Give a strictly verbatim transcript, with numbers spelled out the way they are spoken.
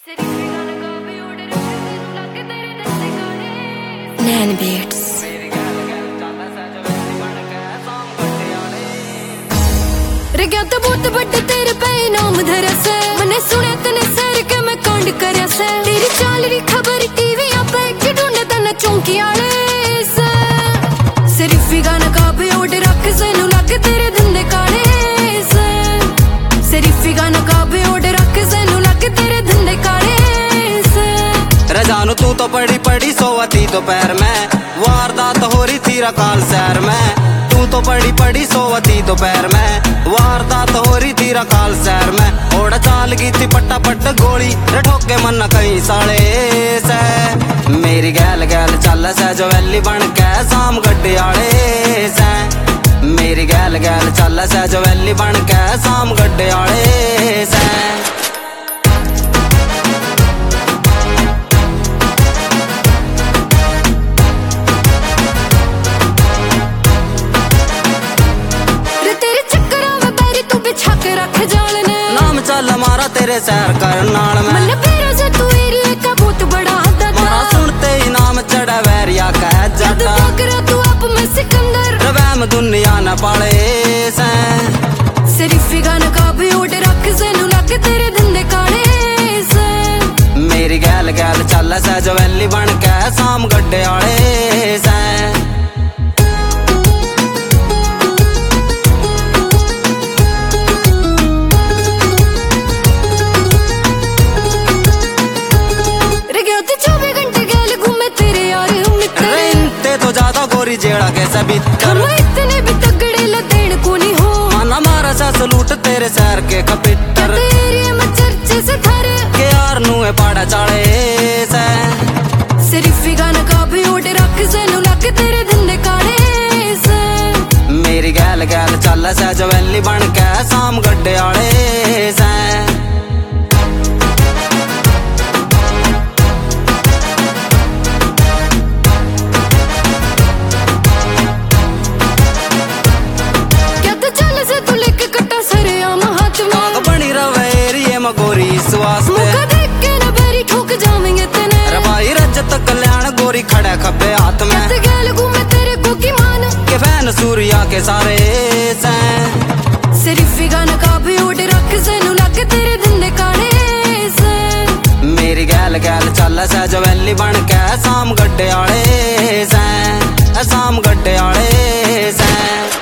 नैन beats तो बहुत बड़े तेरे पे नाम धरा से मैंने सुने तने सर के मैं कांड करया से तेरी चाल री खबर टीवी पे कि ढूंढे तने चौंकी आले से सिर्फ गाना का भी ऑर्डर रख से नु लग तेरे धंधे काले से सिर्फ गाना का भी ऑर्डर रख से नु लग तेरे धंधे काले से रजानू तू तो पड़ी पड़ी सोवती दोपहर में वारदात हो रही थी रकाल शहर में तू तो पड़ी पड़ी सोवती दोपहर में वारदात हो रही थी रकाल शहर में ओड़ा चाल गई थी पट्टा पट्ट गोली ठोके मन कहीं साले से मेरी गैल गैल चल से जो वैली बन के शाम गड्डे आले से मेरी गैल गैल चल से जो वैली बन के शाम गड्डे आले से चल मारा तेरे सैर कर नाल में मन फेरा से तू एरिया का बहुत बड़ा दादा मारा सुनते ही नाम चढ़ा वैरिया कह जाता तू आप में सिकंदर रवैम दुनिया न पाले से सिर्फ गाना का भी ऑर्डर रख से नु लग तेरे धंधे काले से मेरी गैल गैल चल से जो वैली बन के शाम गड्डे आले से गोरी जेड़ा कैसा भी हम इतने भी तगड़े लतेड़ को नहीं हो माना मारा सा सलूट तेरे सैर के कपिटर तेरे में चर्चे से थारे के यार नुए पाड़ा चाले से सिर्फ गाना का भी ऑर्डर रख से नु लग तेरे धंधे काले से मेरी गैल गैल चल से जो वैली बन के शाम गड्डे आले से गोरी स्वास्थ्य मुका देख के ना बेरी ठोक जावेंगे तने रबाई रजत कल्याण गोरी खड़ा खब्बे हाथ में ते गैल घूमे तेरे को की मान के फैन सूर्या के सारे से सिर्फ गाना का भी ऑर्डर रख से नु लग तेरे धंधे काले से मेरी गैल गैल चल से जो वैली बन के शाम गड्डे आले से शाम गड्डे आले से।